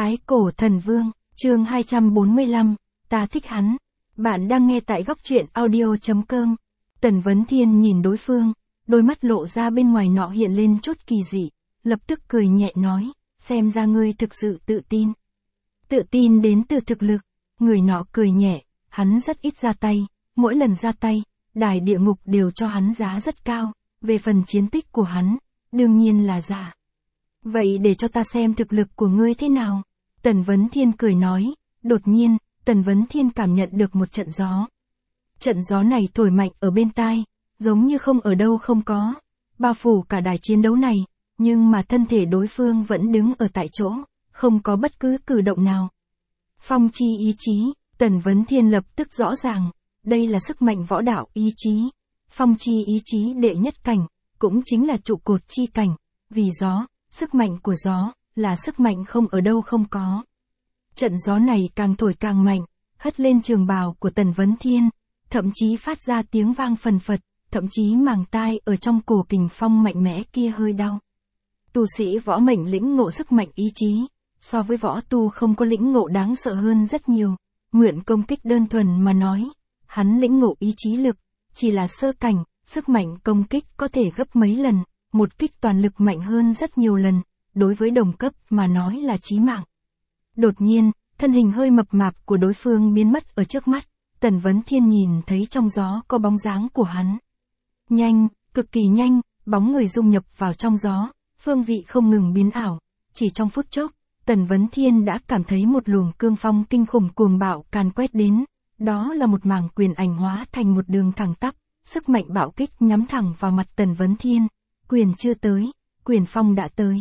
Thái Cổ Thần Vương, chương 245, ta thích hắn. Bạn đang nghe tại góc truyện audio.com. Tần Vấn Thiên nhìn đối phương, đôi mắt lộ ra bên ngoài nọ hiện lên chút kỳ dị, lập tức cười nhẹ nói, xem ra ngươi thực sự tự tin. Tự tin đến từ thực lực, người nọ cười nhẹ, hắn rất ít ra tay, mỗi lần ra tay, đài địa ngục đều cho hắn giá rất cao, về phần chiến tích của hắn, đương nhiên là giả. Vậy để cho ta xem thực lực của ngươi thế nào? Tần Vấn Thiên cười nói, đột nhiên, Tần Vấn Thiên cảm nhận được một trận gió. Trận gió này thổi mạnh ở bên tai, giống như không ở đâu không có, bao phủ cả đài chiến đấu này, nhưng mà thân thể đối phương vẫn đứng ở tại chỗ, không có bất cứ cử động nào. Phong chi ý chí, Tần Vấn Thiên lập tức rõ ràng, đây là sức mạnh võ đạo ý chí. Phong chi ý chí đệ nhất cảnh, cũng chính là trụ cột chi cảnh, vì gió, sức mạnh của gió, là sức mạnh không ở đâu không có. Trận gió này càng thổi càng mạnh, hất lên trường bào của Tần Vấn Thiên, thậm chí phát ra tiếng vang phần phật, thậm chí màng tai ở trong cổ kình phong mạnh mẽ kia hơi đau. Tu sĩ võ mệnh lĩnh ngộ sức mạnh ý chí, so với võ tu không có lĩnh ngộ đáng sợ hơn rất nhiều. Mượn công kích đơn thuần mà nói, hắn lĩnh ngộ ý chí lực, chỉ là sơ cảnh, sức mạnh công kích có thể gấp mấy lần, một kích toàn lực mạnh hơn rất nhiều lần, đối với đồng cấp mà nói là chí mạng. Đột nhiên, thân hình hơi mập mạp của đối phương biến mất ở trước mắt, Tần Vấn Thiên nhìn thấy trong gió có bóng dáng của hắn. Nhanh, cực kỳ nhanh, bóng người dung nhập vào trong gió, phương vị không ngừng biến ảo, chỉ trong phút chốc, Tần Vấn Thiên đã cảm thấy một luồng cương phong kinh khủng cuồng bạo càn quét đến, đó là một mảng quyền ảnh hóa thành một đường thẳng tắp, sức mạnh bạo kích nhắm thẳng vào mặt Tần Vấn Thiên, quyền chưa tới, quyền phong đã tới.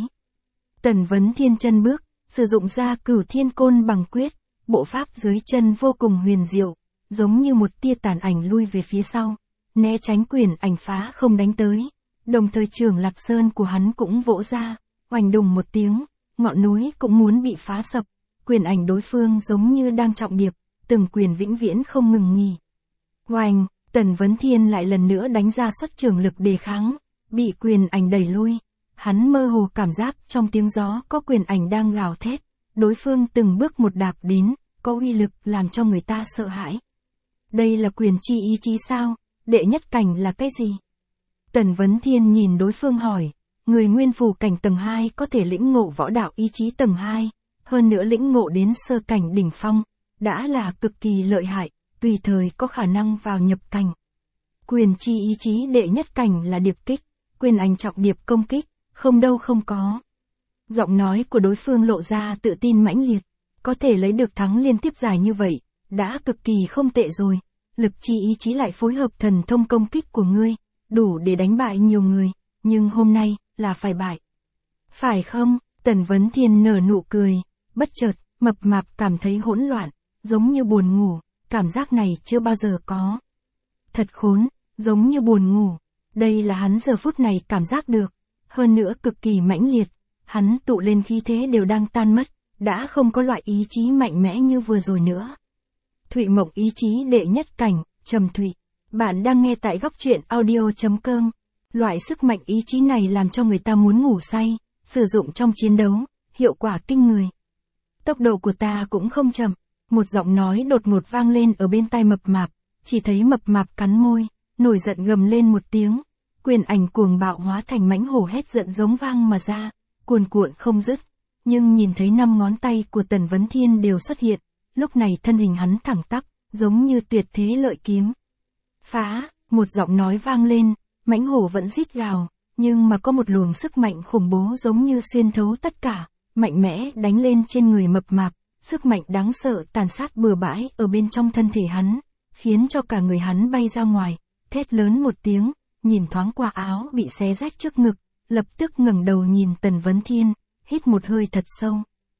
Tần Vấn Thiên chân bước, sử dụng ra Cửu Thiên Côn Bằng Quyết, bộ pháp dưới chân vô cùng huyền diệu, giống như một tia tàn ảnh lui về phía sau, né tránh quyền ảnh phá không đánh tới, đồng thời Trường Lạc Sơn của hắn cũng vỗ ra, oanh đùng một tiếng, ngọn núi cũng muốn bị phá sập, quyền ảnh đối phương giống như đang trọng điệp, từng quyền vĩnh viễn không ngừng nghỉ. Oanh, Tần Vấn Thiên lại lần nữa đánh ra xuất trường lực đề kháng, bị quyền ảnh đẩy lui. Hắn mơ hồ cảm giác trong tiếng gió có quyền ảnh đang gào thét, đối phương từng bước một đạp đến, có uy lực làm cho người ta sợ hãi. Đây là quyền chi ý chí sao? Đệ nhất cảnh là cái gì? Tần Vấn Thiên nhìn đối phương hỏi, người nguyên phù cảnh tầng 2 có thể lĩnh ngộ võ đạo ý chí tầng 2, hơn nữa lĩnh ngộ đến sơ cảnh đỉnh phong, đã là cực kỳ lợi hại, tùy thời có khả năng vào nhập cảnh. Quyền chi ý chí đệ nhất cảnh là điệp kích, quyền ảnh trọng điệp công kích, không đâu không có. Giọng nói của đối phương lộ ra tự tin mãnh liệt, có thể lấy được thắng liên tiếp dài như vậy, đã cực kỳ không tệ rồi, lực chi ý chí lại phối hợp thần thông công kích của ngươi, đủ để đánh bại nhiều người, nhưng hôm nay, là phải bại. Phải không? Tần Vấn Thiên nở nụ cười, bất chợt, mập mạp cảm thấy hỗn loạn, giống như buồn ngủ, cảm giác này chưa bao giờ có. Thật khốn, giống như buồn ngủ, đây là hắn giờ phút này cảm giác được. Hơn nữa cực kỳ mãnh liệt, hắn tụ lên khí thế đều đang tan mất, đã không có loại ý chí mạnh mẽ như vừa rồi nữa. Thụy Mộng ý chí đệ nhất cảnh, Trầm Thụy. Bạn đang nghe tại góc truyện audio.com. Loại sức mạnh ý chí này làm cho người ta muốn ngủ say, sử dụng trong chiến đấu, hiệu quả kinh người. Tốc độ của ta cũng không chậm, một giọng nói đột ngột vang lên ở bên tai mập mạp, chỉ thấy mập mạp cắn môi, nổi giận gầm lên một tiếng. Quyền ảnh cuồng bạo hóa thành mãnh hổ hét giận giống vang mà ra, cuồn cuộn không dứt. Nhưng nhìn thấy 5 ngón tay của Tần Vấn Thiên đều xuất hiện, lúc này thân hình hắn thẳng tắp, giống như tuyệt thế lợi kiếm. Phá, một giọng nói vang lên, mãnh hổ vẫn rít gào, nhưng mà có một luồng sức mạnh khủng bố giống như xuyên thấu tất cả, mạnh mẽ đánh lên trên người mập mạp, sức mạnh đáng sợ tàn sát bừa bãi ở bên trong thân thể hắn, khiến cho cả người hắn bay ra ngoài, thét lớn một tiếng. Nhìn thoáng qua áo bị xé rách trước ngực, lập tức ngẩng đầu nhìn Tần Vấn Thiên, hít một hơi thật sâu.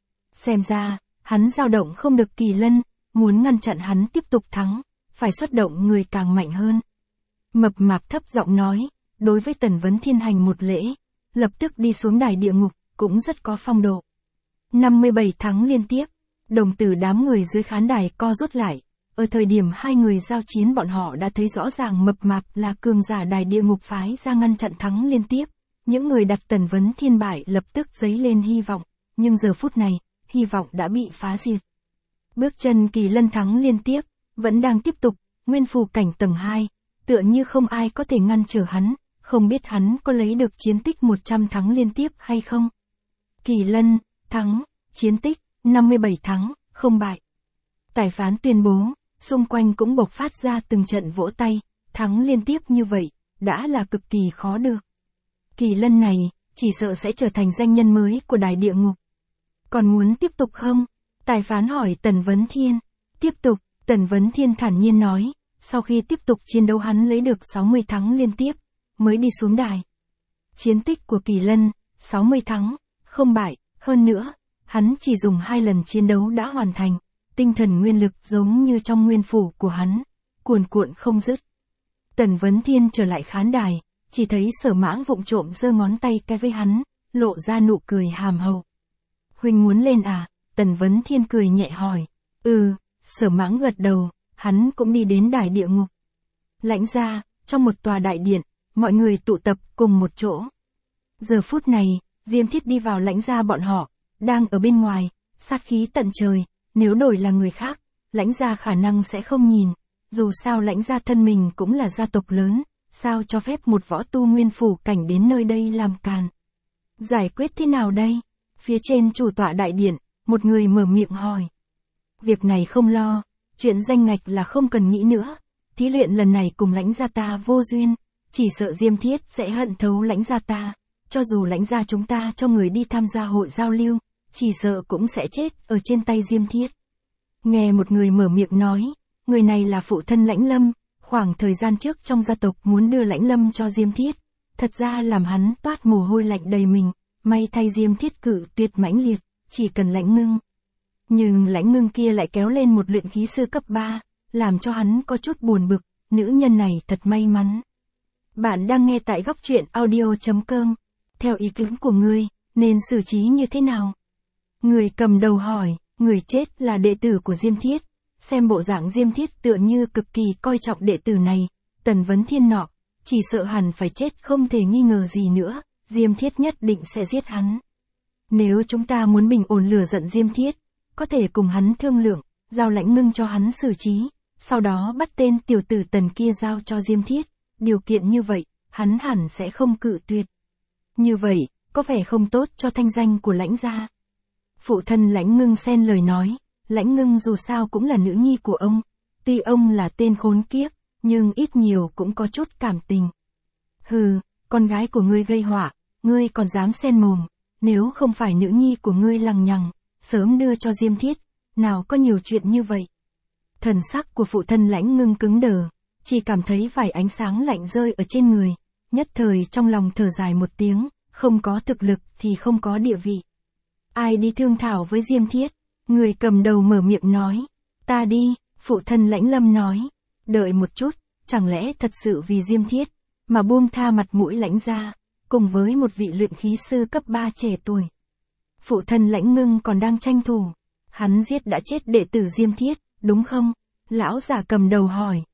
Xem ra, hắn dao động không được kỳ lân, muốn ngăn chặn hắn tiếp tục thắng, phải xuất động người càng mạnh hơn. Mập mạp thấp giọng nói, đối với Tần Vấn Thiên hành một lễ, lập tức đi xuống đài địa ngục, cũng rất có phong độ. 57 thắng liên tiếp, đồng tử đám người dưới khán đài co rút lại. Ở thời điểm hai người giao chiến bọn họ đã thấy rõ ràng mập mạp là cường giả đài địa ngục phái ra ngăn chặn thắng liên tiếp. Những người đặt Tần Vấn Thiên bại lập tức dấy lên hy vọng, nhưng giờ phút này, hy vọng đã bị phá diệt. Bước chân Kỳ Lân thắng liên tiếp, vẫn đang tiếp tục, nguyên phù cảnh tầng 2, tựa như không ai có thể ngăn trở hắn, không biết hắn có lấy được chiến tích 100 thắng liên tiếp hay không. Kỳ Lân, thắng, chiến tích, 57 thắng, không bại. Tài phán tuyên bố, xung quanh cũng bộc phát ra từng trận vỗ tay, thắng liên tiếp như vậy, đã là cực kỳ khó được. Kỳ Lân này, chỉ sợ sẽ trở thành danh nhân mới của đài địa ngục. Còn muốn tiếp tục không? Tài phán hỏi Tần Vấn Thiên. Tiếp tục, Tần Vấn Thiên thản nhiên nói, sau khi tiếp tục chiến đấu hắn lấy được 60 thắng liên tiếp, mới đi xuống đài. Chiến tích của Kỳ Lân, 60 thắng, không bại, hơn nữa, hắn chỉ dùng 2 lần chiến đấu đã hoàn thành, tinh thần nguyên lực giống như trong nguyên phủ của hắn, cuồn cuộn không dứt. Tần Vấn Thiên trở lại khán đài, chỉ thấy Sở Mãng vụng trộm giơ ngón tay cái với hắn, lộ ra nụ cười hàm hậu. Huynh muốn lên à? Tần Vấn Thiên cười nhẹ hỏi. Sở Mãng gật đầu, hắn cũng đi đến đài địa ngục. Lãnh gia, trong một tòa đại điện, mọi người tụ tập cùng một chỗ. Giờ phút này, Diêm Thiết đi vào lãnh gia bọn họ, đang ở bên ngoài, sát khí tận trời, nếu đổi là người khác, lãnh gia khả năng sẽ không nhìn, dù sao lãnh gia thân mình cũng là gia tộc lớn, sao cho phép một võ tu nguyên phủ cảnh đến nơi đây làm càn. Giải quyết thế nào đây? Phía trên chủ tọa đại điện, một người mở miệng hỏi. Việc này không lo, chuyện danh ngạch là không cần nghĩ nữa, thí luyện lần này cùng lãnh gia ta vô duyên, chỉ sợ Diêm Thiết sẽ hận thấu lãnh gia ta, cho dù lãnh gia chúng ta cho người đi tham gia hội giao lưu, chỉ sợ cũng sẽ chết ở trên tay Diêm Thiết. Nghe một người mở miệng nói, người này là phụ thân Lãnh Lâm, khoảng thời gian trước trong gia tộc muốn đưa Lãnh Lâm cho Diêm Thiết, thật ra làm hắn toát mồ hôi lạnh đầy mình, may thay Diêm Thiết cự tuyệt mãnh liệt, chỉ cần Lãnh Ngưng. Nhưng Lãnh Ngưng kia lại kéo lên một luyện khí sư cấp 3, làm cho hắn có chút buồn bực, nữ nhân này thật may mắn. Bạn đang nghe tại góc truyện audio.com, theo ý kiến của ngươi, nên xử trí như thế nào? Người cầm đầu hỏi, người chết là đệ tử của Diêm Thiết, xem bộ dạng Diêm Thiết tựa như cực kỳ coi trọng đệ tử này, Tần Vấn Thiên nọ, chỉ sợ hẳn phải chết không thể nghi ngờ gì nữa, Diêm Thiết nhất định sẽ giết hắn. Nếu chúng ta muốn bình ổn lửa giận Diêm Thiết, có thể cùng hắn thương lượng, giao Lãnh Ngưng cho hắn xử trí, sau đó bắt tên tiểu tử Tần kia giao cho Diêm Thiết, điều kiện như vậy, hắn hẳn sẽ không cự tuyệt. Như vậy, có vẻ không tốt cho thanh danh của Lãnh gia. Phụ thân Lãnh Ngưng xen lời nói, Lãnh Ngưng dù sao cũng là nữ nhi của ông, tuy ông là tên khốn kiếp, nhưng ít nhiều cũng có chút cảm tình. Hừ, con gái của ngươi gây họa, ngươi còn dám xen mồm, nếu không phải nữ nhi của ngươi lằng nhằng, sớm đưa cho Diêm Thiết, nào có nhiều chuyện như vậy. Thần sắc của phụ thân Lãnh Ngưng cứng đờ, chỉ cảm thấy vài ánh sáng lạnh rơi ở trên người, nhất thời trong lòng thở dài một tiếng, không có thực lực thì không có địa vị. Ai đi thương thảo với Diêm Thiết? Người cầm đầu mở miệng nói. Ta đi, phụ thân Lãnh Lâm nói. Đợi một chút, chẳng lẽ thật sự vì Diêm Thiết, mà buông tha mặt mũi Lãnh gia, cùng với một vị luyện khí sư cấp 3 trẻ tuổi. Phụ thân Lãnh Ngưng còn đang tranh thủ. Hắn giết đã chết đệ tử Diêm Thiết, đúng không? Lão già cầm đầu hỏi.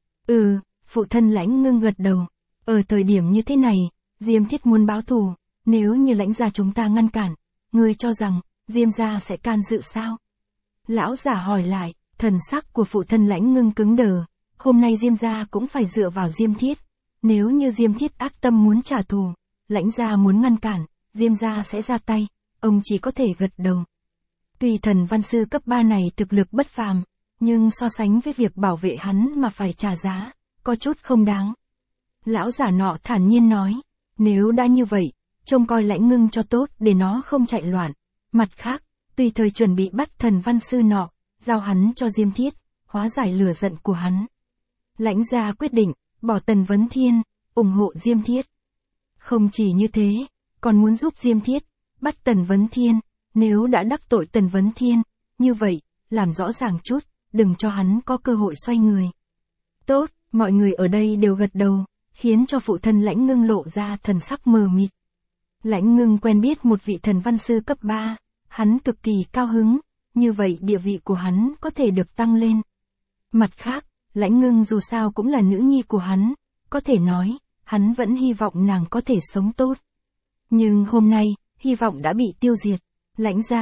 Phụ thân Lãnh Ngưng gật đầu. Ở thời điểm như thế này, Diêm Thiết muốn báo thù, nếu như Lãnh gia chúng ta ngăn cản, ngươi cho rằng, Diêm gia sẽ can dự sao? Lão giả hỏi lại, thần sắc của phụ thân Lãnh Ngưng cứng đờ, hôm nay Diêm gia cũng phải dựa vào Diêm Thiết, nếu như Diêm Thiết ác tâm muốn trả thù, Lãnh gia muốn ngăn cản, Diêm gia sẽ ra tay, ông chỉ có thể gật đầu. Tuy thần văn sư cấp 3 này thực lực bất phàm, nhưng so sánh với việc bảo vệ hắn mà phải trả giá, có chút không đáng. Lão giả nọ thản nhiên nói, nếu đã như vậy, trông coi Lãnh Ngưng cho tốt để nó không chạy loạn. Mặt khác, tùy thời chuẩn bị bắt thần văn sư nọ, giao hắn cho Diêm Thiết, hóa giải lửa giận của hắn. Lãnh gia quyết định, bỏ Tần Vấn Thiên, ủng hộ Diêm Thiết. Không chỉ như thế, còn muốn giúp Diêm Thiết, bắt Tần Vấn Thiên, nếu đã đắc tội Tần Vấn Thiên, như vậy, làm rõ ràng chút, đừng cho hắn có cơ hội xoay người. Tốt, mọi người ở đây đều gật đầu, khiến cho phụ thân Lãnh Ngưng lộ ra thần sắc mờ mịt. Lãnh Ngưng quen biết một vị thần văn sư cấp 3, hắn cực kỳ cao hứng, như vậy địa vị của hắn có thể được tăng lên. Mặt khác, Lãnh Ngưng dù sao cũng là nữ nhi của hắn, có thể nói, hắn vẫn hy vọng nàng có thể sống tốt. Nhưng hôm nay, hy vọng đã bị tiêu diệt. Lãnh gia,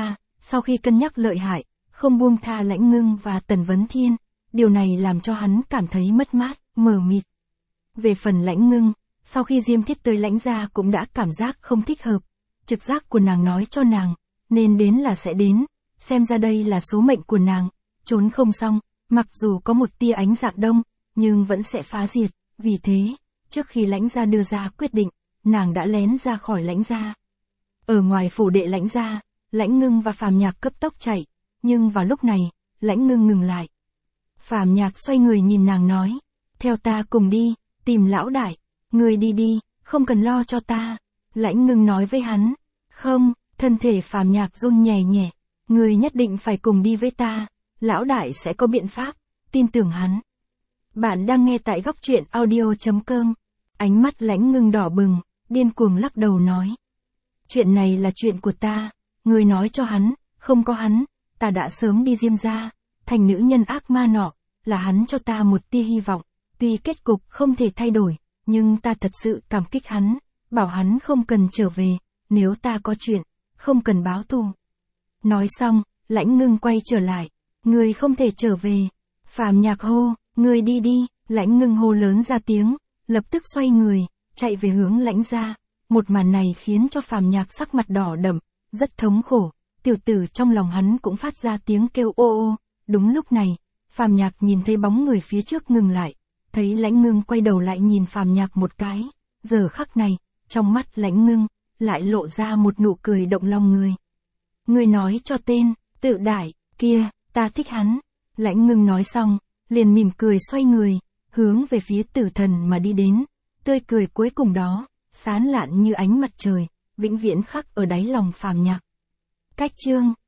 Sau khi cân nhắc lợi hại, không buông tha Lãnh Ngưng và Tần Vấn Thiên, điều này làm cho hắn cảm thấy mất mát, mờ mịt. Về phần Lãnh Ngưng, sau khi Diêm Thiết tới Lãnh gia cũng đã cảm giác không thích hợp. Trực giác của nàng nói cho nàng, nên đến là sẽ đến, xem ra đây là số mệnh của nàng, trốn không xong, mặc dù có một tia ánh dạng đông, nhưng vẫn sẽ phá diệt, vì thế, trước khi Lãnh gia đưa ra quyết định, nàng đã lén ra khỏi Lãnh gia. Ở ngoài phủ đệ Lãnh gia, Lãnh Ngưng và Phàm Nhạc cấp tốc chạy, nhưng vào lúc này, Lãnh Ngưng ngừng lại. Phàm Nhạc xoay người nhìn nàng nói, theo ta cùng đi, tìm lão đại, người đi đi, không cần lo cho ta. Lãnh Ngưng nói với hắn, không, thân thể Phàm Nhạc run nhẹ nhẹ, người nhất định phải cùng đi với ta, lão đại sẽ có biện pháp, tin tưởng hắn. Bạn đang nghe tại góc truyện audio.com. Ánh mắt Lãnh Ngưng đỏ bừng, điên cuồng lắc đầu nói. Chuyện này là chuyện của ta, người nói cho hắn, không có hắn, ta đã sớm đi Diêm gia, thành nữ nhân ác ma nọ, là hắn cho ta một tia hy vọng, tuy kết cục không thể thay đổi, nhưng ta thật sự cảm kích hắn, bảo hắn không cần trở về, nếu ta có chuyện, không cần báo thù. Nói xong, Lãnh Ngưng quay trở lại, người không thể trở về. Phàm Nhạc hô, người đi đi, Lãnh Ngưng hô lớn ra tiếng, lập tức xoay người, chạy về hướng Lãnh gia. Một màn này khiến cho Phàm Nhạc sắc mặt đỏ đậm, rất thống khổ, tiểu tử trong lòng hắn cũng phát ra tiếng kêu ô ô. Đúng lúc này, Phàm Nhạc nhìn thấy bóng người phía trước ngừng lại, thấy Lãnh Ngưng quay đầu lại nhìn Phàm Nhạc một cái, giờ khắc này, trong mắt Lãnh Ngưng, lại lộ ra một nụ cười động lòng người. Người nói cho tên, Tự Đại, kia, ta thích hắn. Lãnh Ngưng nói xong, liền mỉm cười xoay người, hướng về phía Tử Thần mà đi đến, tươi cười cuối cùng đó, sáng lạn như ánh mặt trời, vĩnh viễn khắc ở đáy lòng Phàm Nhạc. Cách chương